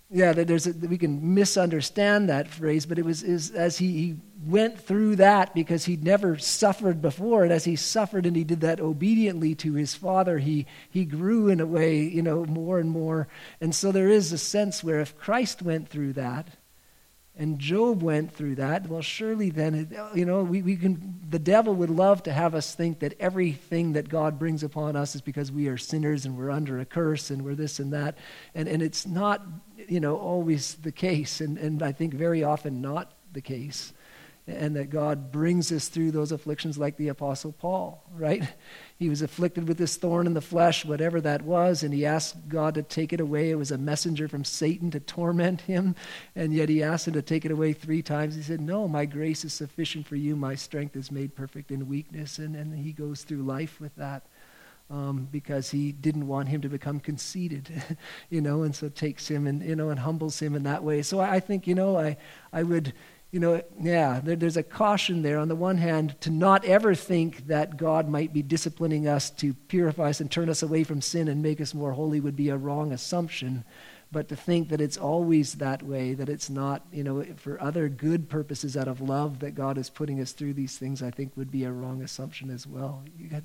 A: can misunderstand that phrase, but it was as he went through that because he'd never suffered before, and as he suffered and he did that obediently to his Father, he grew in a way, more and more. And so there is a sense where if Christ went through that, and Job went through that, well, surely then, the devil would love to have us think that everything that God brings upon us is because we are sinners and we're under a curse and we're this and that. And it's not, always the case, and I think very often not the case. And that God brings us through those afflictions like the Apostle Paul, right? He was afflicted with this thorn in the flesh, whatever that was, and he asked God to take it away. It was a messenger from Satan to torment him, and yet he asked him to take it away 3 times. He said, "No, my grace is sufficient for you. My strength is made perfect in weakness." And he goes through life with that because he didn't want him to become conceited, and so takes him and humbles him in that way. So I think, I would... there's a caution there on the one hand to not ever think that God might be disciplining us to purify us and turn us away from sin and make us more holy would be a wrong assumption, but to think that it's always that way, that it's not, for other good purposes out of love that God is putting us through these things, I think would be a wrong assumption as well.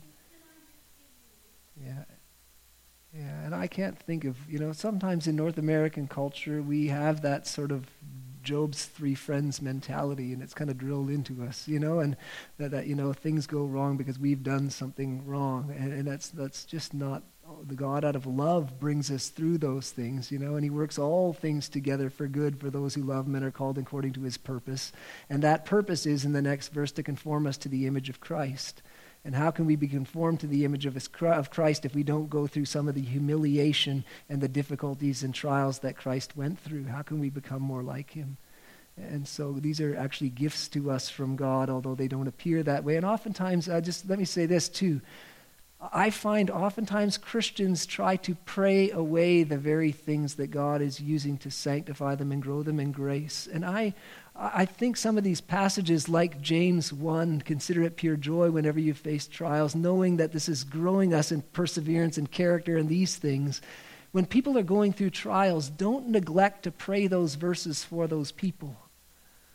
A: And I can't think of, sometimes in North American culture we have that sort of Job's 3 friends mentality, and it's kind of drilled into us, and that things go wrong because we've done something wrong, and that's just not. The God out of love brings us through those things, and he works all things together for good for those who love him and are called according to his purpose. And that purpose is, in the next verse, to conform us to the image of Christ. And how can we be conformed to the image of Christ if we don't go through some of the humiliation and the difficulties and trials that Christ went through? How can we become more like him? And so these are actually gifts to us from God, although they don't appear that way. And oftentimes, let me say this too. I find oftentimes Christians try to pray away the very things that God is using to sanctify them and grow them in grace. And I think some of these passages like James 1, consider it pure joy whenever you face trials, knowing that this is growing us in perseverance and character and these things. When people are going through trials, don't neglect to pray those verses for those people.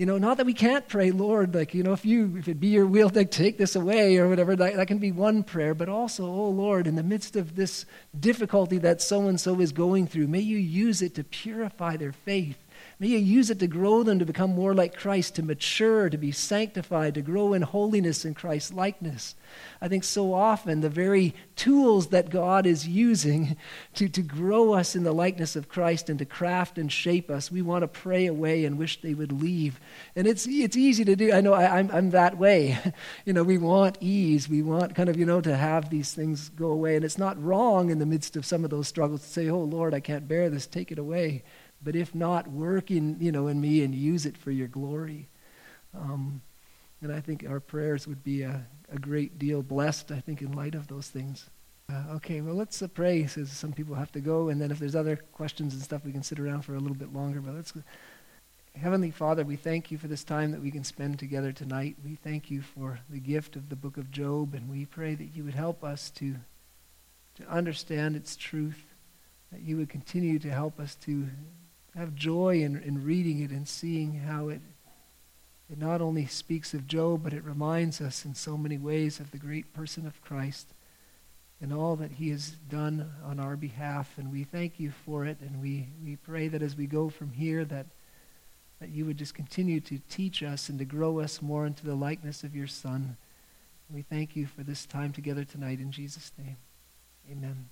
A: Not that we can't pray, Lord, like, if it be your will to take this away or whatever, that can be one prayer. But also, oh Lord, in the midst of this difficulty that so-and-so is going through, may you use it to purify their faith. May you use it to grow them to become more like Christ, to mature, to be sanctified, to grow in holiness and Christ likeness. I think so often the very tools that God is using to grow us in the likeness of Christ and to craft and shape us, we want to pray away and wish they would leave. And it's easy to do. I know I'm that way. We want ease. We want kind of, to have these things go away. And it's not wrong in the midst of some of those struggles to say, oh Lord, I can't bear this, take it away. But if not, work in me and use it for your glory. And I think our prayers would be a great deal blessed, I think, in light of those things. Okay, well, let's pray, since some people have to go. And then if there's other questions and stuff, we can sit around for a little bit longer. But let's go. Heavenly Father, we thank you for this time that we can spend together tonight. We thank you for the gift of the book of Job. And we pray that you would help us to understand its truth, that you would continue to help us to have joy in reading it and seeing how it not only speaks of Job, but it reminds us in so many ways of the great person of Christ and all that he has done on our behalf. And we thank you for it, and we pray that as we go from here that you would just continue to teach us and to grow us more into the likeness of your Son. We thank you for this time together tonight in Jesus' name. Amen.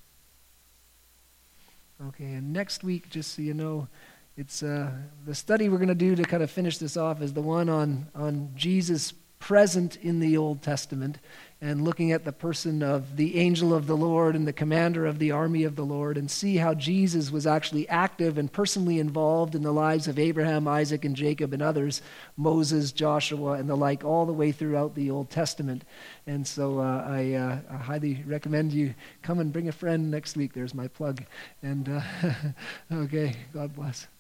A: Okay, and next week, just so you know, it's the study we're going to do to kind of finish this off is the one on Jesus present in the Old Testament and looking at the person of the angel of the Lord and the commander of the army of the Lord, and see how Jesus was actually active and personally involved in the lives of Abraham, Isaac, and Jacob and others, Moses, Joshua, and the like, all the way throughout the Old Testament. And so I highly recommend you come and bring a friend next week. There's my plug. And okay, God bless.